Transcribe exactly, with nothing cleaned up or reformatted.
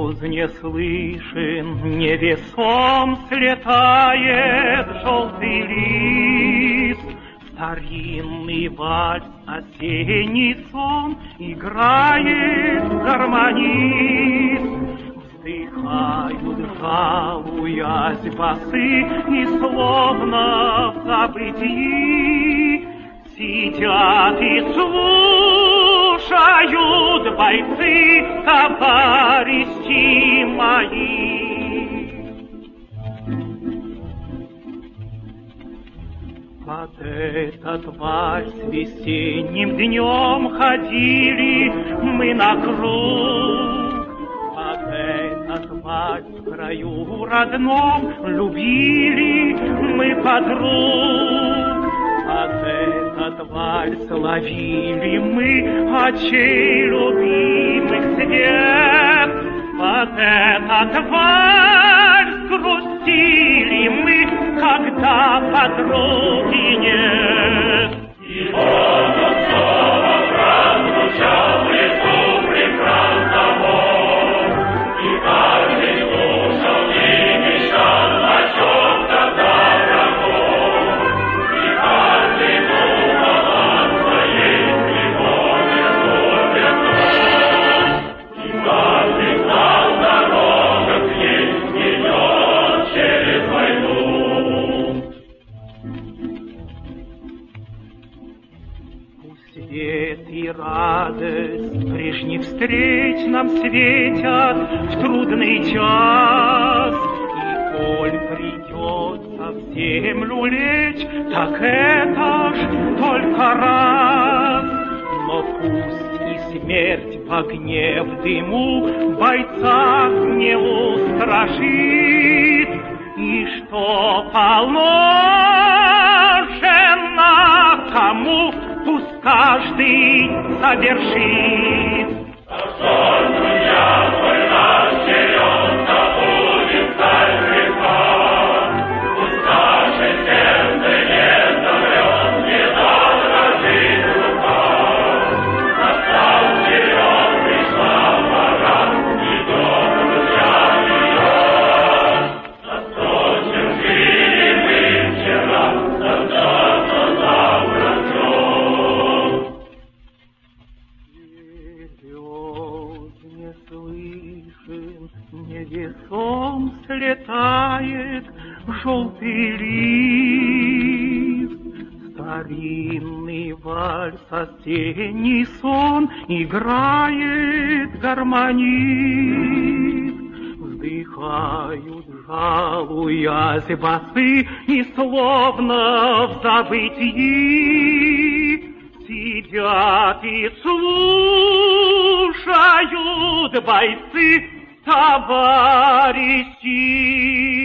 слез не слышен, невесом слетает желтый лист. Старинный вальс, осенний сон играет гармонист. Вздыхают, жалуясь басы, и словно в забытии сидят и слушают бойцы, товарищи мои. Под этот вальс весенним днем ходили мы на круг. Под этот вальс в краю родном любили мы подруг. Под этот вальс ловили мы очей любимых свет. Под этот вальс грустили мы, когда подруги нет. И вот он снова прозвучал в лесу прекрасного, и каждый слушал и мечтал о чем-то за врагом, и каждый думал о своей любови гордецом, и каждый знал дорогу к ней идет через войну. Свет и радость прежних встреч нам светят в трудный час. И коль придется в землю лечь, так это ж только раз. Но пусть и смерть в огне, в дыму бойца не устрашит, и что положено кому, пусть каждый совершит. Постой, друзья, твой наш черед, да будет сталь греха. Пусть наше сердце не замрет, не задрожит рука. Настал черед, пришла пора, идет, друзья, вперед. Наскочим жили мы вчера, когда-то завтра ждем. Не слышен, невесом слетает желтый лист. Старинный вальс, осенний сон играет гармонист. Вздыхают, жалуясь басы, и словно в забытии сидят и слушают бойцы, товарищи